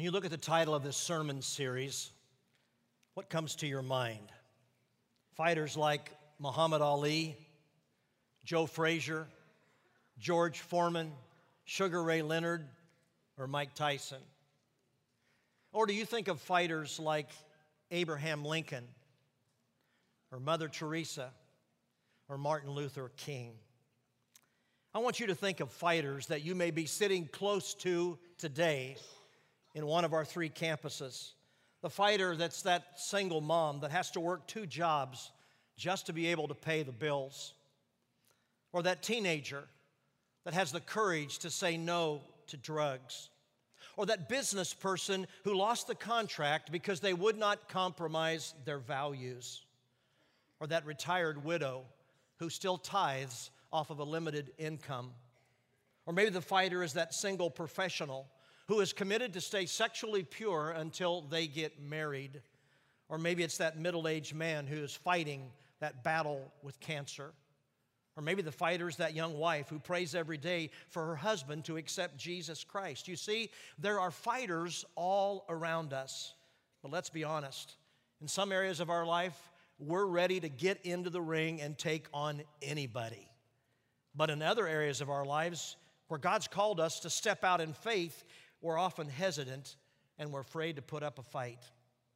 When you look at the title of this sermon series, what comes to your mind? Fighters like Muhammad Ali, Joe Frazier, George Foreman, Sugar Ray Leonard, or Mike Tyson? Or do you think of fighters like Abraham Lincoln, or Mother Teresa, or Martin Luther King? I want you to think of fighters that you may be sitting close to today in one of our 3 campuses. The fighter that's that single mom that has to work 2 jobs just to be able to pay the bills. Or that teenager that has the courage to say no to drugs. Or that business person who lost the contract because they would not compromise their values. Or that retired widow who still tithes off of a limited income. Or maybe the fighter is that single professional who is committed to stay sexually pure until they get married. Or maybe it's that middle-aged man who is fighting that battle with cancer. Or maybe the fighter is that young wife who prays every day for her husband to accept Jesus Christ. You see, there are fighters all around us. But let's be honest, in some areas of our life, we're ready to get into the ring and take on anybody. But in other areas of our lives, where God's called us to step out in faith, we're often hesitant and we're afraid to put up a fight.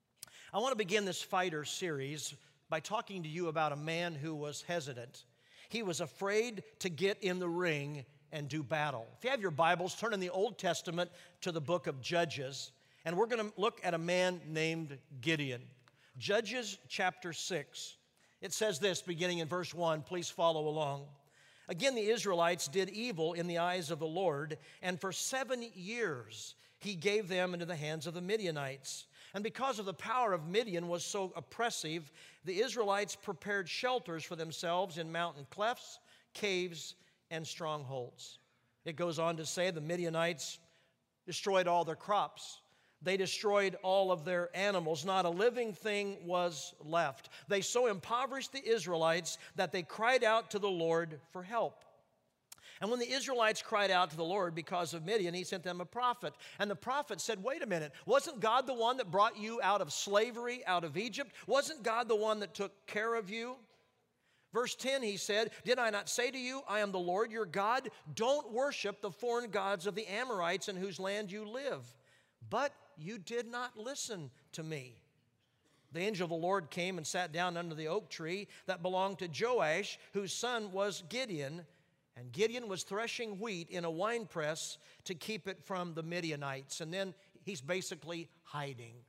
I want to begin this fighter series by talking to you about a man who was hesitant. He was afraid to get in the ring and do battle. If you have your Bibles, turn in the Old Testament to the book of Judges, and we're going to look at a man named Gideon. Judges chapter 6. It says this, beginning in verse 1. Please follow along. Again, the Israelites did evil in the eyes of the Lord, and for 7 years he gave them into the hands of the Midianites. And because of the power of Midian was so oppressive, the Israelites prepared shelters for themselves in mountain clefts, caves, and strongholds. It goes on to say the Midianites destroyed all their crops. They destroyed all of their animals. Not a living thing was left. They so impoverished the Israelites that they cried out to the Lord for help. And when the Israelites cried out to the Lord because of Midian, he sent them a prophet. And the prophet said, wait a minute, wasn't God the one that brought you out of slavery, out of Egypt? Wasn't God the one that took care of you? Verse 10, he said, did I not say to you, I am the Lord your God? Don't worship the foreign gods of the Amorites in whose land you live. But you did not listen to me. The angel of the Lord came and sat down under the oak tree that belonged to Joash, whose son was Gideon. And Gideon was threshing wheat in a winepress to keep it from the Midianites. And then he's basically hiding.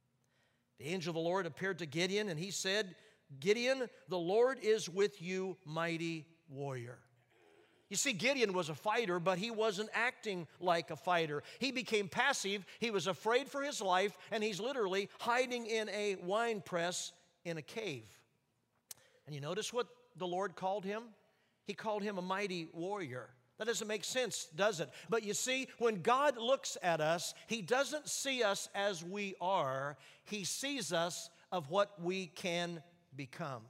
The angel of the Lord appeared to Gideon, and he said, Gideon, the Lord is with you, mighty warrior. You see, Gideon was a fighter, but he wasn't acting like a fighter. He became passive, he was afraid for his life, and he's literally hiding in a wine press in a cave. And you notice what the Lord called him? He called him a mighty warrior. That doesn't make sense, does it? But you see, when God looks at us, he doesn't see us as we are. He sees us of what we can become.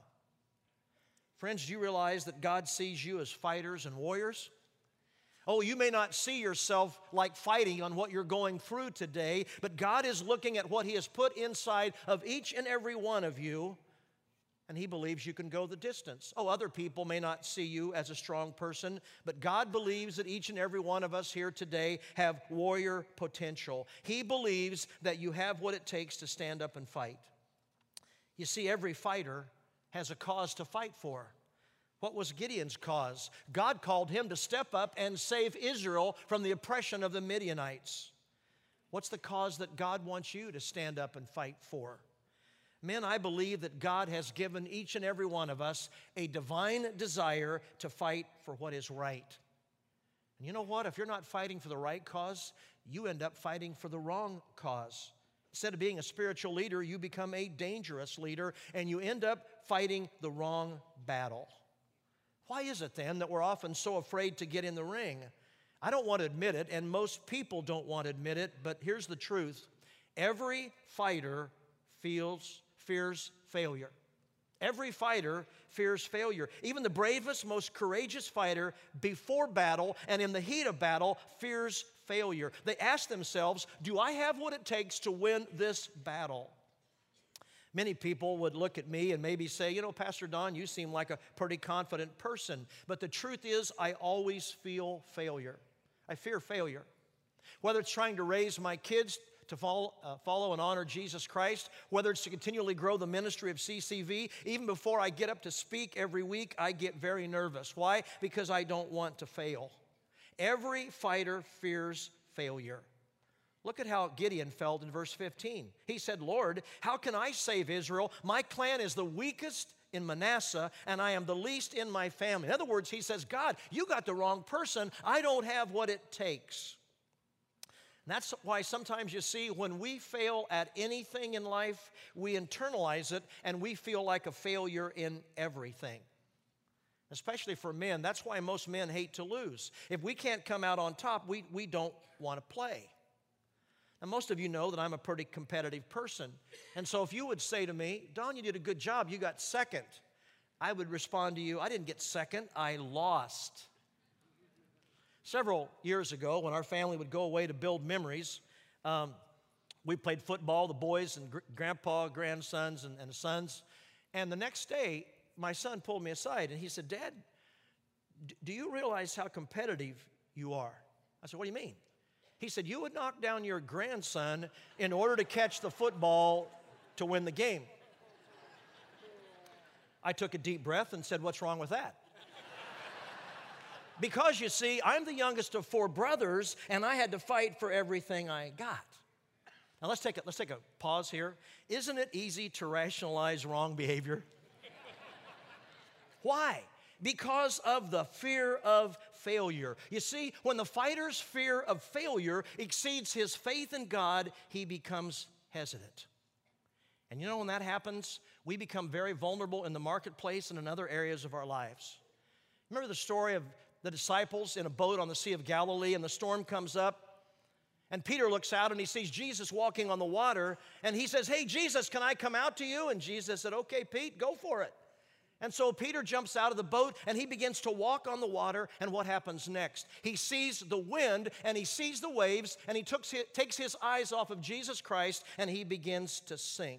Friends, do you realize that God sees you as fighters and warriors? Oh, you may not see yourself like fighting on what you're going through today, but God is looking at what he has put inside of each and every one of you, and he believes you can go the distance. Oh, other people may not see you as a strong person, but God believes that each and every one of us here today have warrior potential. He believes that you have what it takes to stand up and fight. You see, every fighter has a cause to fight for. What was Gideon's cause? God called him to step up and save Israel from the oppression of the Midianites. What's the cause that God wants you to stand up and fight for? Men, I believe that God has given each and every one of us a divine desire to fight for what is right. And you know what? If you're not fighting for the right cause, you end up fighting for the wrong cause. Instead of being a spiritual leader, you become a dangerous leader, and you end up fighting the wrong battle. Why is it then that we're often so afraid to get in the ring? I don't want to admit it, and most people don't want to admit it, but here's the truth. Every fighter fears failure. Every fighter fears failure. Even the bravest, most courageous fighter before battle and in the heat of battle fears failure. They ask themselves, do I have what it takes to win this battle? Many people would look at me and maybe say, you know, Pastor Don, you seem like a pretty confident person. But the truth is, I always feel failure. I fear failure. Whether it's trying to raise my kids to follow and honor Jesus Christ, whether it's to continually grow the ministry of CCV, even before I get up to speak every week, I get very nervous. Why? Because I don't want to fail. Every fighter fears failure. Look at how Gideon felt in verse 15. He said, Lord, how can I save Israel? My clan is the weakest in Manasseh, and I am the least in my family. In other words, he says, God, you got the wrong person. I don't have what it takes. And that's why sometimes you see when we fail at anything in life, we internalize it, and we feel like a failure in everything. Especially for men. That's why most men hate to lose. If we can't come out on top, we don't want to play. Now, most of you know that I'm a pretty competitive person. And so if you would say to me, Don, you did a good job, you got second, I would respond to you, I didn't get second, I lost. Several years ago, when our family would go away to build memories, we played football, the boys and grandpa, grandsons, and the sons. And the next day, my son pulled me aside and he said, Dad, do you realize how competitive you are? I said, what do you mean? He said, you would knock down your grandson in order to catch the football to win the game. I took a deep breath and said, what's wrong with that? Because, you see, I'm the youngest of 4 brothers, and I had to fight for everything I got. Now, let's take a pause here. Isn't it easy to rationalize wrong behavior? Why? Because of the fear of failure. You see, when the fighter's fear of failure exceeds his faith in God, he becomes hesitant. And you know, when that happens, we become very vulnerable in the marketplace and in other areas of our lives. Remember the story of the disciples in a boat on the Sea of Galilee, and the storm comes up, and Peter looks out and he sees Jesus walking on the water, and he says, hey, Jesus, can I come out to you? And Jesus said, okay, Pete, go for it. And so Peter jumps out of the boat and he begins to walk on the water, and what happens next? He sees the wind and he sees the waves, and he takes his eyes off of Jesus Christ and he begins to sink.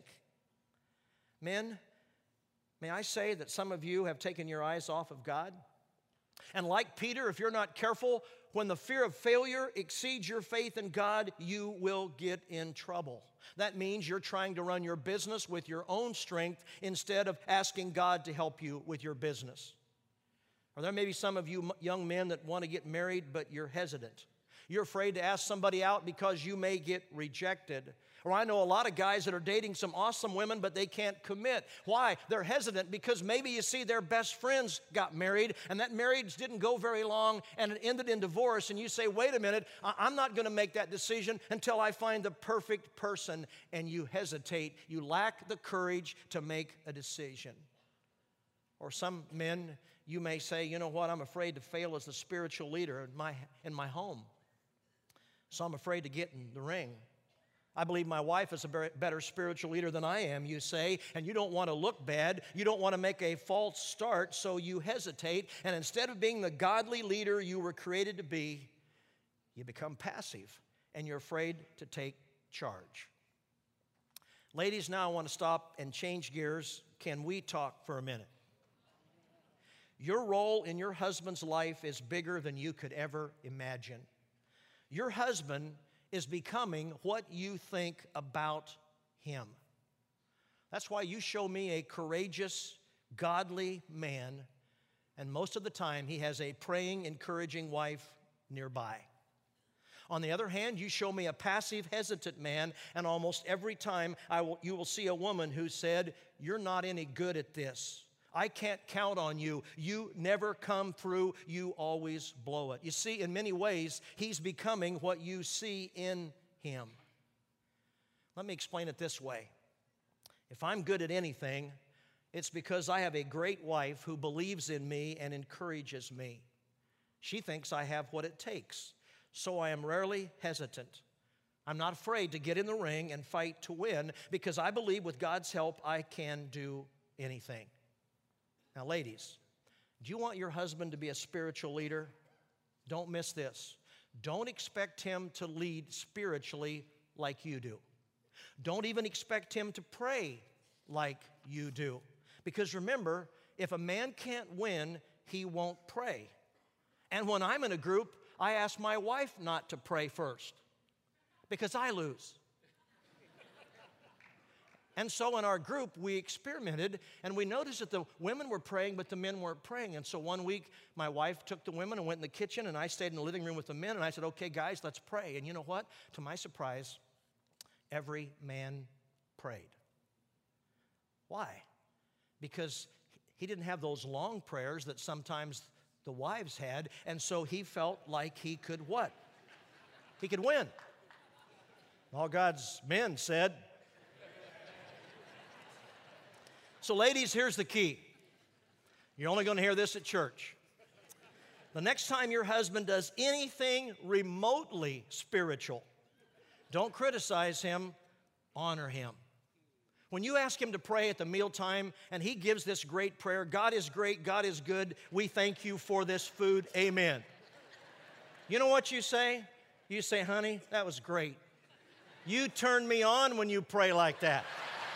Men, may I say that some of you have taken your eyes off of God? And like Peter, if you're not careful, when the fear of failure exceeds your faith in God, you will get in trouble. That means you're trying to run your business with your own strength instead of asking God to help you with your business. Or there may be some of you young men that want to get married, but you're hesitant. You're afraid to ask somebody out because you may get rejected. Or I know a lot of guys that are dating some awesome women, but they can't commit. Why? They're hesitant because maybe you see their best friends got married, and that marriage didn't go very long, and it ended in divorce, and you say, wait a minute, I'm not going to make that decision until I find the perfect person, and you hesitate. You lack the courage to make a decision. Or some men, you may say, you know what, I'm afraid to fail as the spiritual leader in my home. So I'm afraid to get in the ring. I believe my wife is a better spiritual leader than I am, you say, and you don't want to look bad. You don't want to make a false start, so you hesitate. And instead of being the godly leader you were created to be, you become passive, and you're afraid to take charge. Ladies, now I want to stop and change gears. Can we talk for a minute? Your role in your husband's life is bigger than you could ever imagine. Your husband is becoming what you think about him. That's why you show me a courageous, godly man, and most of the time he has a praying, encouraging wife nearby. On the other hand, you show me a passive, hesitant man, and almost every time you will see a woman who said, you're not any good at this. I can't count on you. You never come through. You always blow it. You see, in many ways, he's becoming what you see in him. Let me explain it this way. If I'm good at anything, it's because I have a great wife who believes in me and encourages me. She thinks I have what it takes, so I am rarely hesitant. I'm not afraid to get in the ring and fight to win because I believe with God's help I can do anything. Now, ladies, do you want your husband to be a spiritual leader? Don't miss this. Don't expect him to lead spiritually like you do. Don't even expect him to pray like you do. Because remember, if a man can't win, he won't pray. And when I'm in a group, I ask my wife not to pray first because I lose. And so in our group, we experimented, and we noticed that the women were praying, but the men weren't praying. And so one week, my wife took the women and went in the kitchen, and I stayed in the living room with the men, and I said, okay, guys, let's pray. And you know what? To my surprise, every man prayed. Why? Because he didn't have those long prayers that sometimes the wives had, and so he felt like he could what? He could win. All God's men said. So ladies, here's the key. You're only going to hear this at church. The next time your husband does anything remotely spiritual, don't criticize him, honor him. When you ask him to pray at the mealtime and he gives this great prayer, God is great, God is good, we thank you for this food, amen. You know what you say? You say, honey, that was great. You turn me on when you pray like that.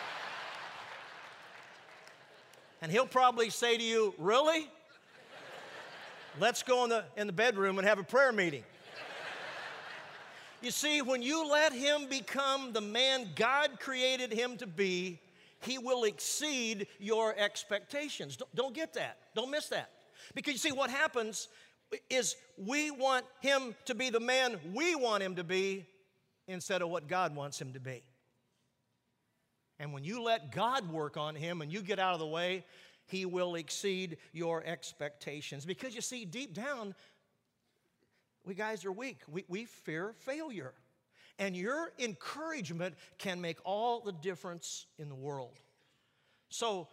And he'll probably say to you, really? Let's go in the bedroom and have a prayer meeting. You see, when you let him become the man God created him to be, he will exceed your expectations. Don't get that. Don't miss that. Because you see, what happens is we want him to be the man we want him to be instead of what God wants him to be. And when you let God work on him and you get out of the way, he will exceed your expectations. Because you see, deep down, we guys are weak. We fear failure. And your encouragement can make all the difference in the world. So,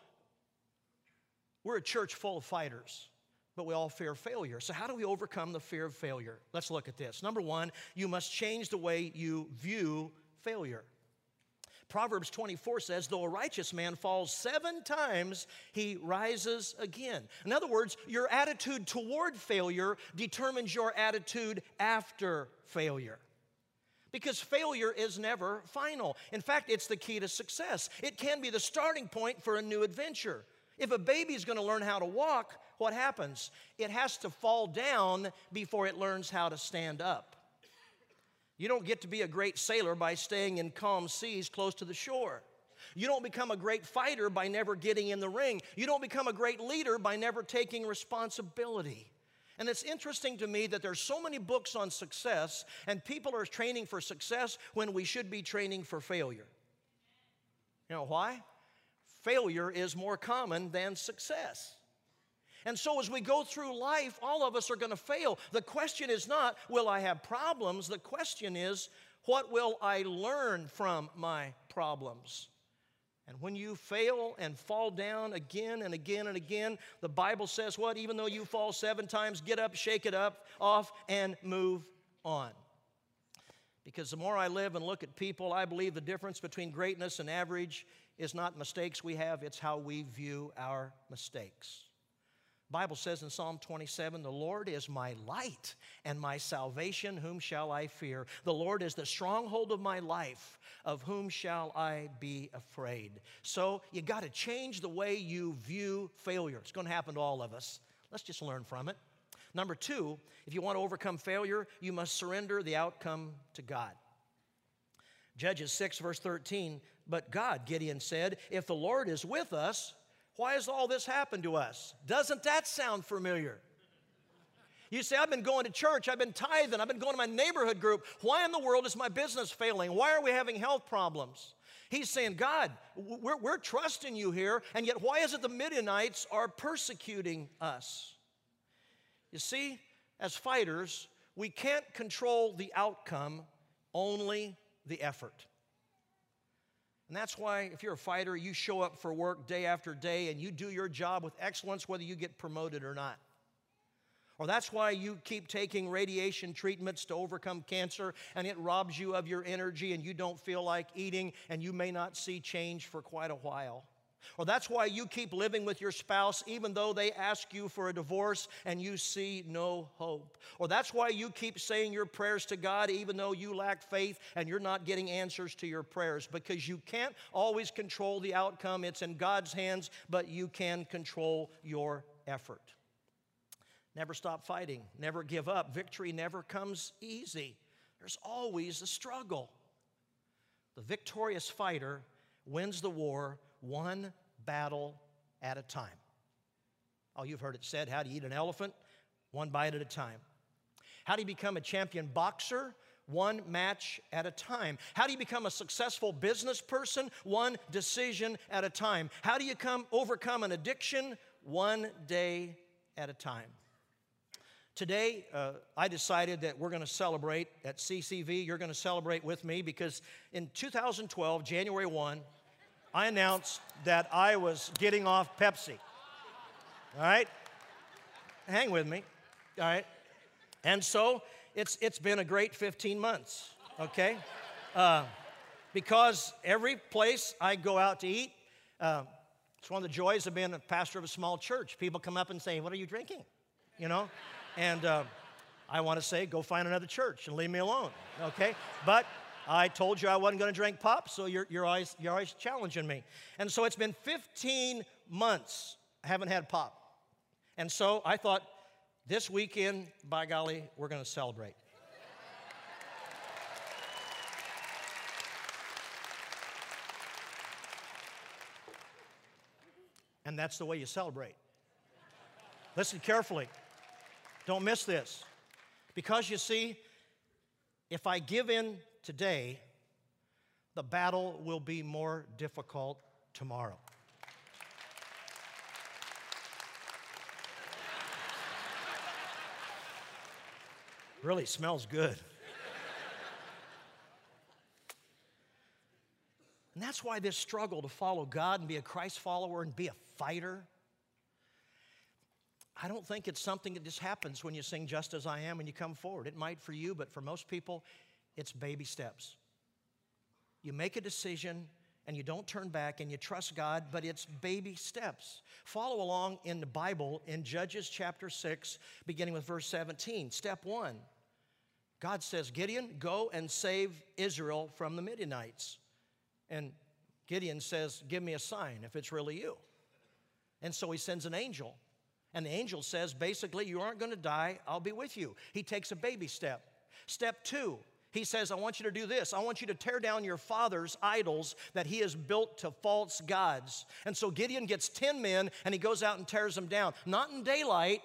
we're a church full of fighters, but we all fear failure. So how do we overcome the fear of failure? Let's look at this. Number one, you must change the way you view failure. Proverbs 24 says, though a righteous man falls 7 times, he rises again. In other words, your attitude toward failure determines your attitude after failure. Because failure is never final. In fact, it's the key to success. It can be the starting point for a new adventure. If a baby's going to learn how to walk, what happens? It has to fall down before it learns how to stand up. You don't get to be a great sailor by staying in calm seas close to the shore. You don't become a great fighter by never getting in the ring. You don't become a great leader by never taking responsibility. And it's interesting to me that there's so many books on success, and people are training for success when we should be training for failure. You know why? Failure is more common than success. And so as we go through life, all of us are going to fail. The question is not, will I have problems? The question is, what will I learn from my problems? And when you fail and fall down again and again and again, the Bible says what? Even though you fall 7 times, get up, shake it up, off, and move on. Because the more I live and look at people, I believe the difference between greatness and average is not mistakes we have, it's how we view our mistakes. The Bible says in Psalm 27, the Lord is my light and my salvation, whom shall I fear? The Lord is the stronghold of my life, of whom shall I be afraid? So you got to change the way you view failure. It's going to happen to all of us. Let's just learn from it. Number 2, if you want to overcome failure, you must surrender the outcome to God. Judges 6, verse 13, but God, Gideon said, if the Lord is with us, why has all this happened to us? Doesn't that sound familiar? You say, I've been going to church, I've been tithing, I've been going to my neighborhood group. Why in the world is my business failing? Why are we having health problems? He's saying, God, we're trusting you here, and yet why is it the Midianites are persecuting us? You see, as fighters, we can't control the outcome, only the effort. And that's why if you're a fighter, you show up for work day after day and you do your job with excellence whether you get promoted or not. Or that's why you keep taking radiation treatments to overcome cancer and it robs you of your energy and you don't feel like eating and you may not see change for quite a while. Or that's why you keep living with your spouse even though they ask you for a divorce and you see no hope. Or that's why you keep saying your prayers to God even though you lack faith and you're not getting answers to your prayers, because you can't always control the outcome. It's in God's hands, but you can control your effort. Never stop fighting. Never give up. Victory never comes easy. There's always a struggle. The victorious fighter wins the war one battle at a time. Oh, you've heard it said, how do you eat an elephant? One bite at a time. How do you become a champion boxer? One match at a time. How do you become a successful business person? One decision at a time. How do you overcome an addiction? One day at a time. Today, I decided that we're going to celebrate at CCV. You're going to celebrate with me because in 2012, January 1, I announced that I was getting off Pepsi. All right? Hang with me. All right? And so it's been a great 15 months, okay? Because every place I go out to eat, it's one of the joys of being a pastor of a small church. People come up and say, "What are you drinking?" You know? And I want to say, go find another church and leave me alone, okay? But I told you I wasn't going to drink pop, so you're always challenging me. And so it's been 15 months I haven't had pop. And so I thought, this weekend, by golly, we're going to celebrate. And that's the way you celebrate. Listen carefully. Don't miss this. Because you see, if I give in today, the battle will be more difficult tomorrow. Really smells good. And that's why this struggle to follow God and be a Christ follower and be a fighter, I don't think it's something that just happens when you sing Just As I Am and you come forward. It might for you, but for most people, it's baby steps. You make a decision and you don't turn back and you trust God, but it's baby steps. Follow along in the Bible in Judges chapter 6, beginning with verse 17. Step 1, God says, Gideon, go and save Israel from the Midianites. And Gideon says, give me a sign if it's really you. And so he sends an angel. And the angel says, basically, you aren't going to die. I'll be with you. He takes a baby step. Step 2, he says, I want you to do this. I want you to tear down your father's idols that he has built to false gods. And so Gideon gets 10 men, and he goes out and tears them down. Not in daylight,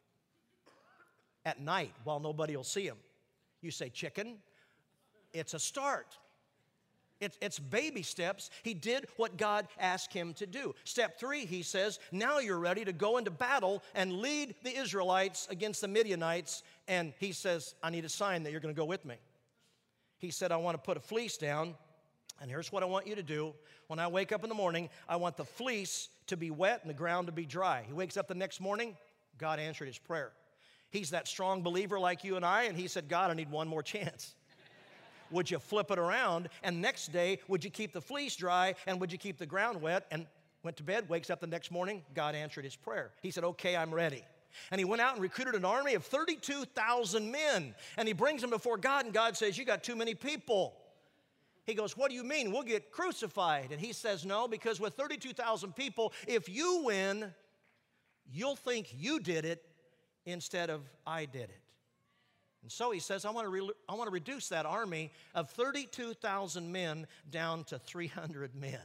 at night, while nobody will see him. You say, chicken? It's a start. It's baby steps. He did what God asked him to do. Step 3, he says, now you're ready to go into battle and lead the Israelites against the Midianites. And he says, I need a sign that you're going to go with me. He said, I want to put a fleece down, and here's what I want you to do. When I wake up in the morning, I want the fleece to be wet and the ground to be dry. He wakes up the next morning, God answered his prayer. He's that strong believer like you and I, and he said, God, I need one more chance. Would you flip it around? And next day, would you keep the fleece dry? And would you keep the ground wet? And went to bed, wakes up the next morning, God answered his prayer. He said, okay, I'm ready. And he went out and recruited an army of 32,000 men. And he brings them before God, and God says, you got too many people. He goes, what do you mean? We'll get crucified. And he says, no, because with 32,000 people, if you win, you'll think you did it instead of I did it. And so he says, I want to reduce that army of 32,000 men down to 300 men.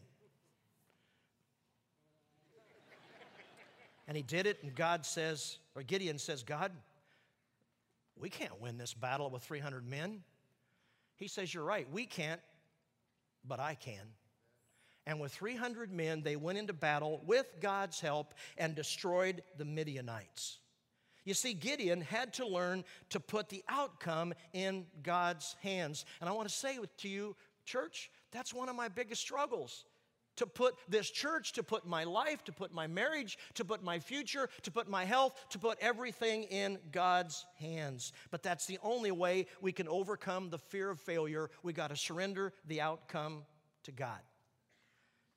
And he did it, and God says, or Gideon says, God, we can't win this battle with 300 men. He says, you're right, we can't, but I can. And with 300 men, they went into battle with God's help and destroyed the Midianites. You see, Gideon had to learn to put the outcome in God's hands. And I want to say to you, church, that's one of my biggest struggles. To put this church, to put my life, to put my marriage, to put my future, to put my health, to put everything in God's hands. But that's the only way we can overcome the fear of failure. We got to surrender the outcome to God.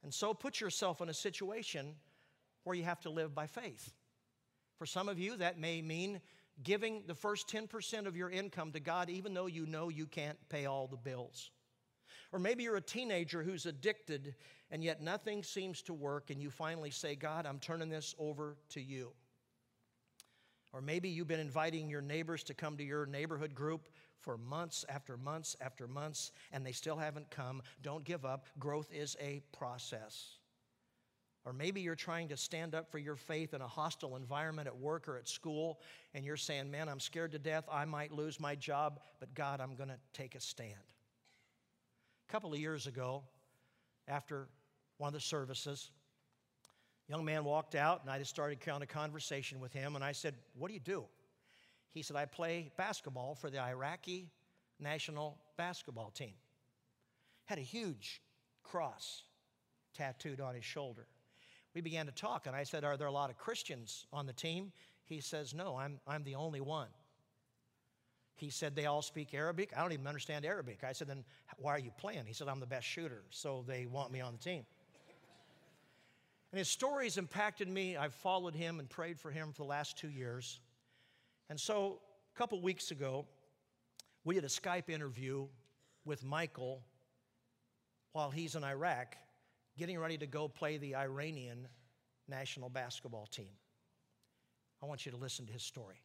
And so put yourself in a situation where you have to live by faith. For some of you, that may mean giving the first 10% of your income to God, even though you know you can't pay all the bills. Or maybe you're a teenager who's addicted, and yet nothing seems to work, and you finally say, God, I'm turning this over to you. Or maybe you've been inviting your neighbors to come to your neighborhood group for months after months after months, and they still haven't come. Don't give up. Growth is a process. Or maybe you're trying to stand up for your faith in a hostile environment at work or at school, and you're saying, man, I'm scared to death. I might lose my job, but God, I'm going to take a stand. A couple of years ago, after one of the services, a young man walked out, and I just started having a conversation with him, and I said, what do you do? He said, I play basketball for the Iraqi national basketball team. Had a huge cross tattooed on his shoulder. We began to talk, and I said, are there a lot of Christians on the team? He says, no, I'm the only one. He said, they all speak Arabic? I don't even understand Arabic. I said, then why are you playing? He said, I'm the best shooter, so they want me on the team. And his stories impacted me. I've followed him and prayed for him for the last 2 years. And so a couple weeks ago, we did a Skype interview with Michael while he's in Iraq, getting ready to go play the Iranian national basketball team. I want you to listen to his story.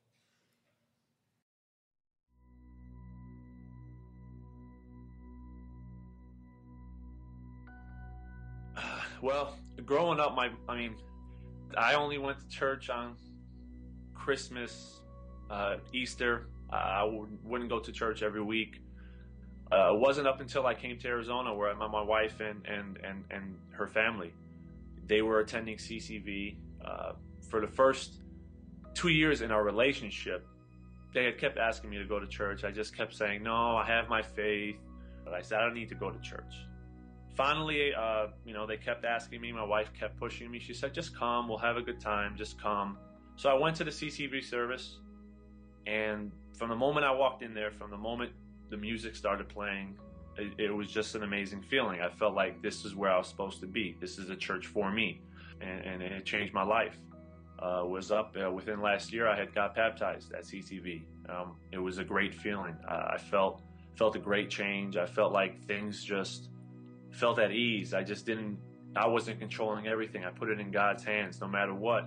Well, growing up, I only went to church on Christmas, Easter. I wouldn't go to church every week. It wasn't up until I came to Arizona where I met my wife and her family. They were attending CCV. For the first 2 years in our relationship, they had kept asking me to go to church. I just kept saying, no, I have my faith. But I said, I don't need to go to church. Finally, they kept asking me. My wife kept pushing me. She said, just come. We'll have a good time. Just come. So I went to the CCV service. And from the moment I walked in there, from the moment the music started playing, it was just an amazing feeling. I felt like this is where I was supposed to be. This is a church for me. And it changed my life. Within last year, I had got baptized at CCV. It was a great feeling. I felt a great change. I felt like things just felt at ease. I wasn't controlling everything. I put it in God's hands no matter what.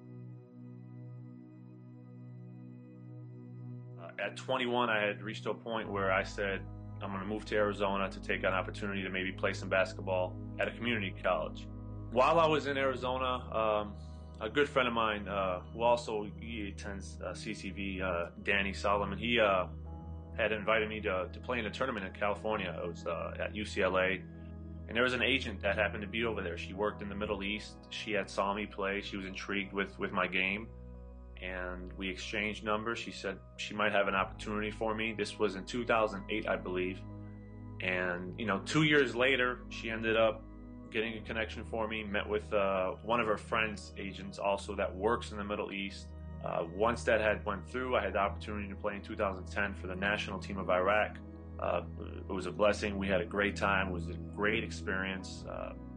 At 21, I had reached a point where I said, I'm going to move to Arizona to take an opportunity to maybe play some basketball at a community college. While I was in Arizona, a good friend of mine who also attends CCV, Danny Solomon, he had invited me to play in a tournament in California. It was at UCLA. And there was an agent that happened to be over there. She worked in the Middle East. She had saw me play. She was intrigued with my game. And we exchanged numbers. She said she might have an opportunity for me. This was in 2008, I believe. And, 2 years later, she ended up getting a connection for me, met with one of her friend's agents also that works in the Middle East. Once that had went through, I had the opportunity to play in 2010 for the national team of Iraq. It was a blessing. We had a great time. It was a great experience.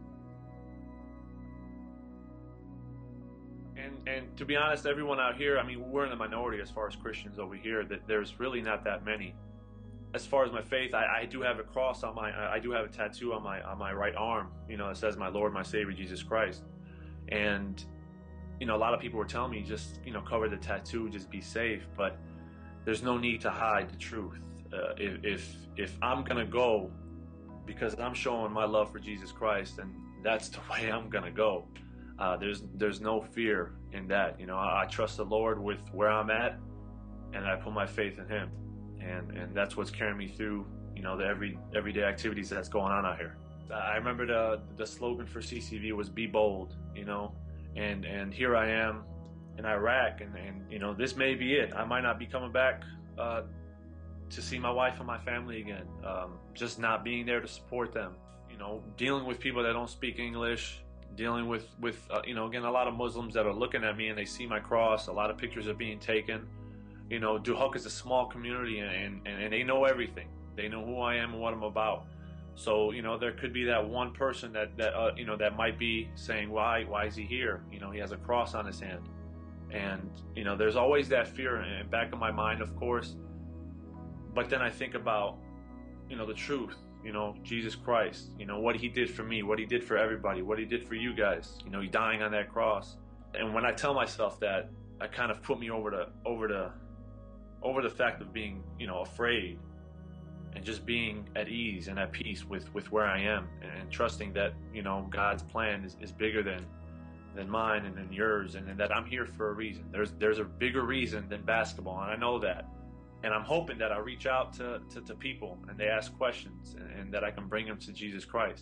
And to be honest, everyone out here, we're in the minority as far as Christians over here, that there's really not that many. As far as my faith, I do have a cross on I do have a tattoo on my right arm, it says my Lord, my Savior, Jesus Christ. And, a lot of people were telling me just, cover the tattoo, just be safe. But there's no need to hide the truth. If I'm gonna go because I'm showing my love for Jesus Christ, and that's the way I'm gonna go. There's no fear in that. I trust the Lord with where I'm at, and I put my faith in Him, and that's what's carrying me through. The everyday activities that's going on out here. I remember the slogan for CCV was "Be bold," and here I am in Iraq, and this may be it. I might not be coming back to see my wife and my family again. Just not being there to support them. Dealing with people that don't speak English. Dealing with again, a lot of Muslims that are looking at me and they see my cross. A lot of pictures are being taken. Duhok is a small community, and they know everything. They know who I am and what I'm about. So, there could be that one person that might be saying, why is he here? He has a cross on his hand. And, there's always that fear in the back of my mind, of course. But then I think about, the truth, Jesus Christ, what he did for me, what he did for everybody, what he did for you guys, he dying on that cross. And when I tell myself that, I kind of put me over the fact of being, afraid, and just being at ease and at peace with where I am, and trusting that, God's plan is bigger than mine and than yours, and that I'm here for a reason. There's a bigger reason than basketball, and I know that. And I'm hoping that I reach out to people and they ask questions, and that I can bring them to Jesus Christ.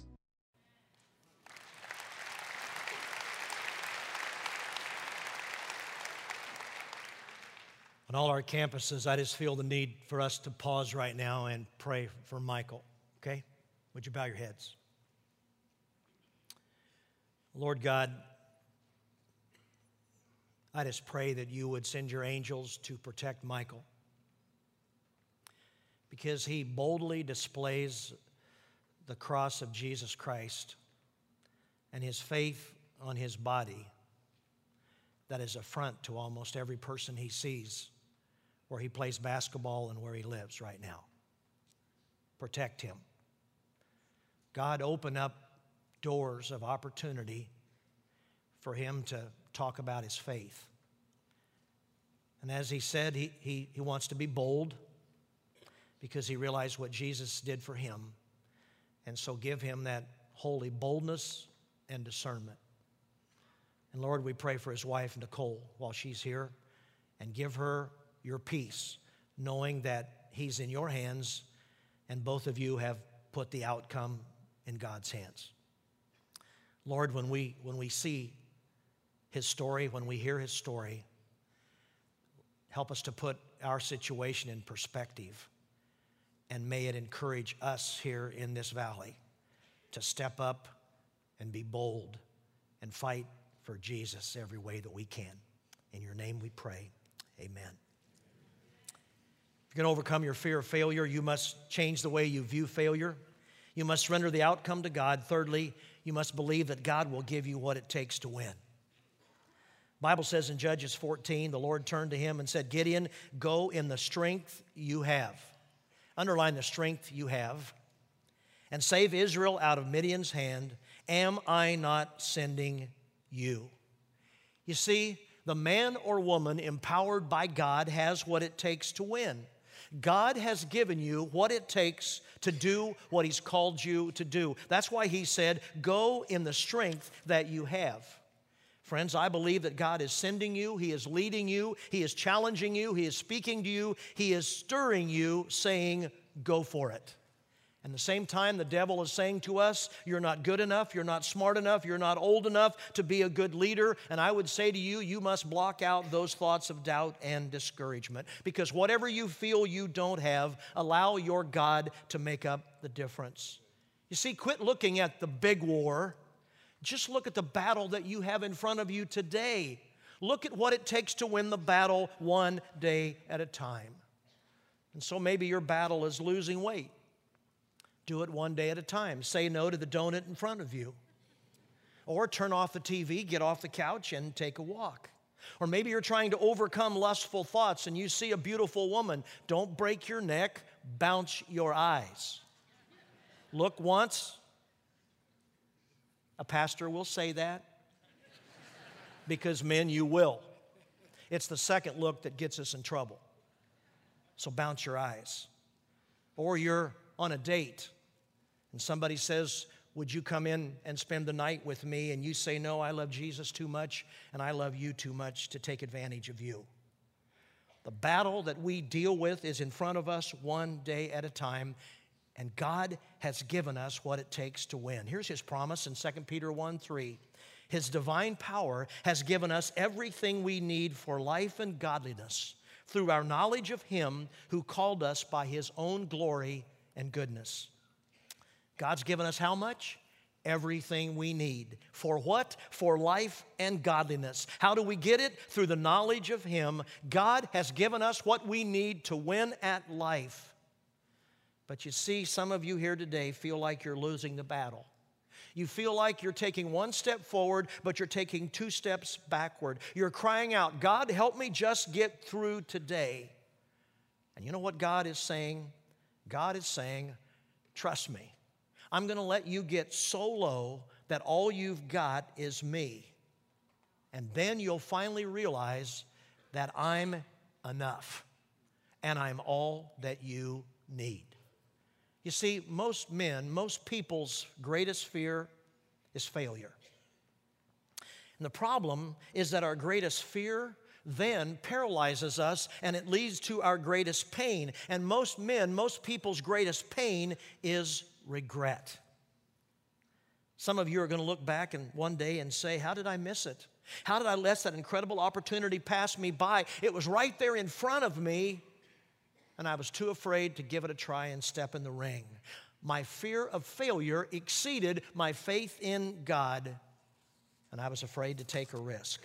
On all our campuses, I just feel the need for us to pause right now and pray for Michael, okay? Would you bow your heads? Lord God, I just pray that you would send your angels to protect Michael, because he boldly displays the cross of Jesus Christ and his faith on his body that is affront to almost every person he sees where he plays basketball and where he lives right now. Protect him. God, open up doors of opportunity for him to talk about his faith. And as he said, he wants to be bold because he realized what Jesus did for him. And so give him that holy boldness and discernment. And Lord, we pray for his wife, Nicole, while she's here, and give her your peace, knowing that he's in your hands and both of you have put the outcome in God's hands. Lord, when we see his story, when we hear his story, help us to put our situation in perspective, and may it encourage us here in this valley to step up and be bold and fight for Jesus every way that we can. In your name we pray, amen. If you're going to overcome your fear of failure, you must change the way you view failure. You must surrender the outcome to God. Thirdly, you must believe that God will give you what it takes to win. The Bible says in Judges 14, the Lord turned to him and said, Gideon, go in the strength you have. Underline the strength you have. And save Israel out of Midian's hand. Am I not sending you? You see, the man or woman empowered by God has what it takes to win. God has given you what it takes to do what he's called you to do. That's why he said, go in the strength that you have. Friends, I believe that God is sending you, he is leading you, he is challenging you, he is speaking to you, he is stirring you, saying, go for it. And at the same time, the devil is saying to us, you're not good enough, you're not smart enough, you're not old enough to be a good leader. And I would say to you, you must block out those thoughts of doubt and discouragement. Because whatever you feel you don't have, allow your God to make up the difference. You see, quit looking at the big war. Just look at the battle that you have in front of you today. Look at what it takes to win the battle one day at a time. And so maybe your battle is losing weight. Do it one day at a time. Say no to the donut in front of you. Or turn off the TV, get off the couch, and take a walk. Or maybe you're trying to overcome lustful thoughts and you see a beautiful woman. Don't break your neck, bounce your eyes. Look once. A pastor will say that because men, you will. It's the second look that gets us in trouble. So bounce your eyes. Or you're on a date and somebody says, would you come in and spend the night with me? And you say, no, I love Jesus too much and I love you too much to take advantage of you. The battle that we deal with is in front of us one day at a time, and God has given us what it takes to win. Here's his promise in 2 Peter 1:3. His divine power has given us everything we need for life and godliness through our knowledge of him who called us by his own glory and goodness. God's given us how much? Everything we need. For what? For life and godliness. How do we get it? Through the knowledge of him. God has given us what we need to win at life. But you see, some of you here today feel like you're losing the battle. You feel like you're taking one step forward, but you're taking 2 steps backward. You're crying out, God, help me just get through today. And you know what God is saying? God is saying, trust me. I'm going to let you get so low that all you've got is me. And then you'll finally realize that I'm enough and I'm all that you need. You see, most men, most people's greatest fear is failure. And the problem is that our greatest fear then paralyzes us and it leads to our greatest pain. And most men, most people's greatest pain is regret. Some of you are going to look back and one day and say, how did I miss it? How did I let that incredible opportunity pass me by? It was right there in front of me, and I was too afraid to give it a try and step in the ring. My fear of failure exceeded my faith in God, and I was afraid to take a risk.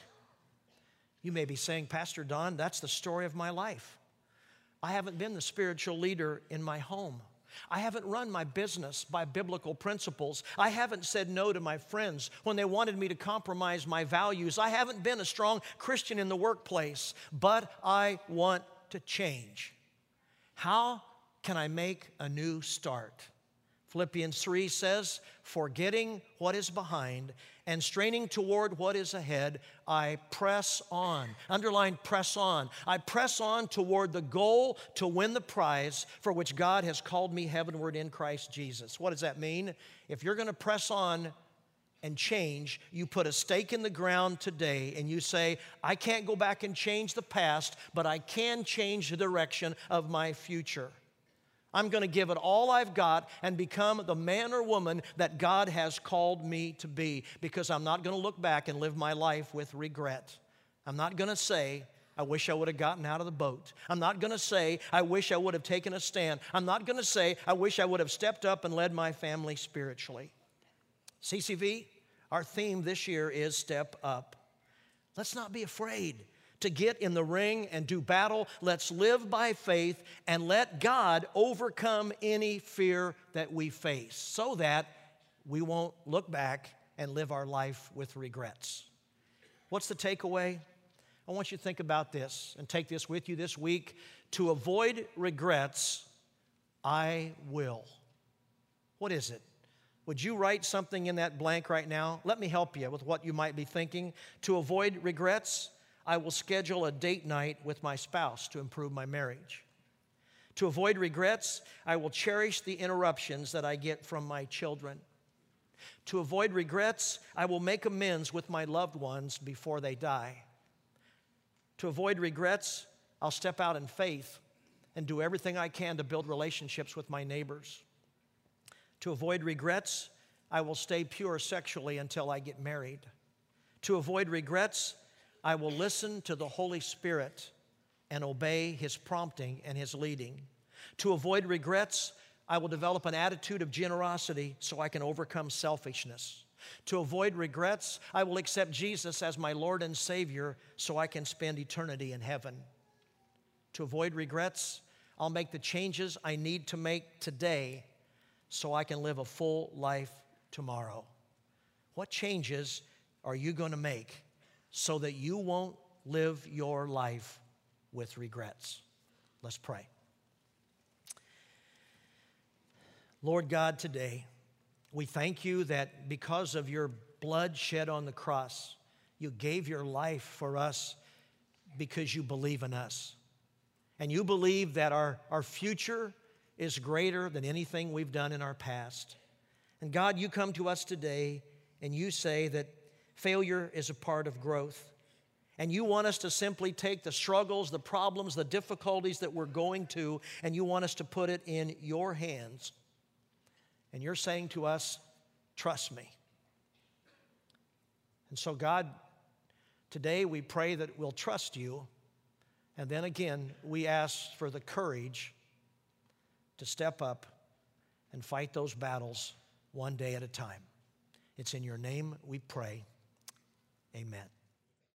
You may be saying, Pastor Don, that's the story of my life. I haven't been the spiritual leader in my home. I haven't run my business by biblical principles. I haven't said no to my friends when they wanted me to compromise my values. I haven't been a strong Christian in the workplace, but I want to change. How can I make a new start? Philippians 3 says, forgetting what is behind and straining toward what is ahead, I press on. Underline, press on. I press on toward the goal to win the prize for which God has called me heavenward in Christ Jesus. What does that mean? If you're going to press on and change, you put a stake in the ground today and you say, I can't go back and change the past, but I can change the direction of my future. I'm going to give it all I've got and become the man or woman that God has called me to be, because I'm not going to look back and live my life with regret. I'm not going to say, I wish I would have gotten out of the boat. I'm not going to say, I wish I would have taken a stand. I'm not going to say, I wish I would have stepped up and led my family spiritually. CCV, our theme this year is Step Up. Let's not be afraid to get in the ring and do battle. Let's live by faith and let God overcome any fear that we face so that we won't look back and live our life with regrets. What's the takeaway? I want you to think about this and take this with you this week. To avoid regrets, I will. What is it? Would you write something in that blank right now? Let me help you with what you might be thinking. To avoid regrets, I will schedule a date night with my spouse to improve my marriage. To avoid regrets, I will cherish the interruptions that I get from my children. To avoid regrets, I will make amends with my loved ones before they die. To avoid regrets, I'll step out in faith and do everything I can to build relationships with my neighbors. To avoid regrets, I will stay pure sexually until I get married. To avoid regrets, I will listen to the Holy Spirit and obey His prompting and His leading. To avoid regrets, I will develop an attitude of generosity so I can overcome selfishness. To avoid regrets, I will accept Jesus as my Lord and Savior so I can spend eternity in heaven. To avoid regrets, I'll make the changes I need to make today so I can live a full life tomorrow. What changes are you going to make so that you won't live your life with regrets? Let's pray. Lord God, today, we thank you that because of your blood shed on the cross, you gave your life for us because you believe in us. And you believe that our future is greater than anything we've done in our past. And God, you come to us today and you say that failure is a part of growth. And you want us to simply take the struggles, the problems, the difficulties that we're going to, and you want us to put it in your hands. And you're saying to us, trust me. And so, God, today we pray that we'll trust you. And then again, we ask for the courage to step up and fight those battles one day at a time. It's in your name we pray. Amen.